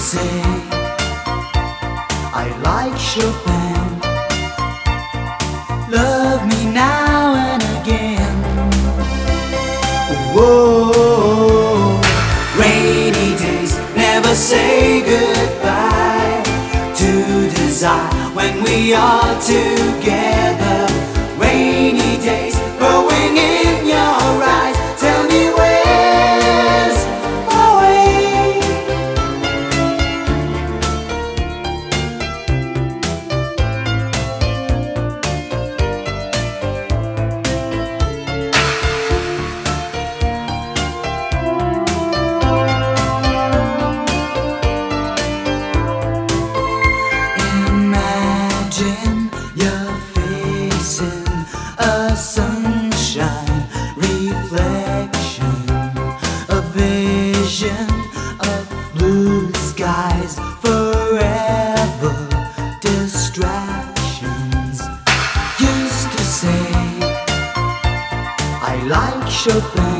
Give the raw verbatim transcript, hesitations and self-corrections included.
say I like Chopin. Love me now and again. Whoa, rainy days never say goodbye to desire when we are together. Rainy days growing in your eyes. Tell me where's my way. Imagine you're facing a sunshine reflection, a vision of blue skies, forever distractions. Used to say I like Chopin.